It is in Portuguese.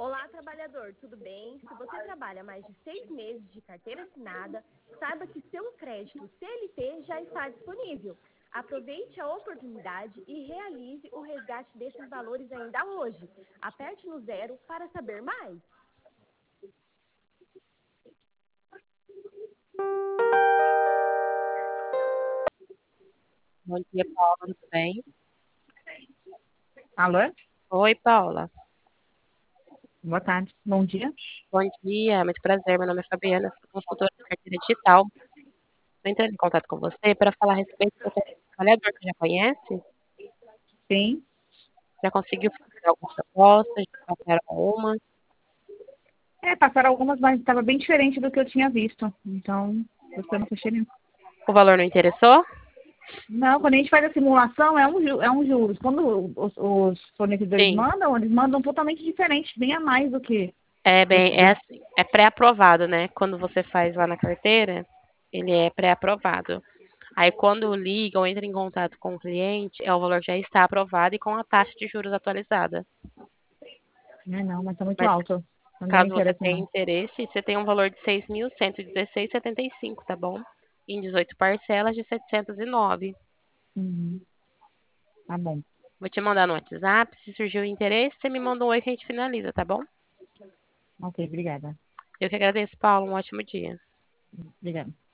Olá, trabalhador, tudo bem? Se você trabalha mais de 6 meses de carteira assinada, saiba que seu crédito CLT já está disponível. Aproveite a oportunidade e realize o resgate desses valores ainda hoje. Aperte no 0 para saber mais. Bom dia, Paula, tudo bem? Alô? Oi, Paula. Boa tarde. Bom dia. Bom dia, muito prazer. Meu nome é Fabiana, sou consultora de carteira digital. Estou entrando em contato com você para falar a respeito do trabalhador que já conhece. Sim. Já conseguiu fazer alguma proposta? Já passaram uma? Passaram algumas, mas estava bem diferente do que eu tinha visto. Então, você não fechei nenhum. O valor não interessou? Não, quando a gente faz a simulação, é um juros. Quando os fornecedores Sim. mandam, eles mandam totalmente diferente, bem a mais do que É assim, é pré-aprovado, né? Quando você faz lá na carteira, ele é pré-aprovado. Aí quando liga ou entra em contato com o cliente, o valor já está aprovado e com a taxa de juros atualizada. Não, mas tá muito Mas alto. Não me caso você interessa, tenha não. interesse, você tem um valor de 6.116,75, tá bom? Em 18 parcelas de 709. Uhum. Tá bom. Vou te mandar no WhatsApp. Se surgir o interesse, você me manda um oi que a gente finaliza, tá bom? Ok, obrigada. Eu que agradeço, Paulo. Um ótimo dia. Obrigada.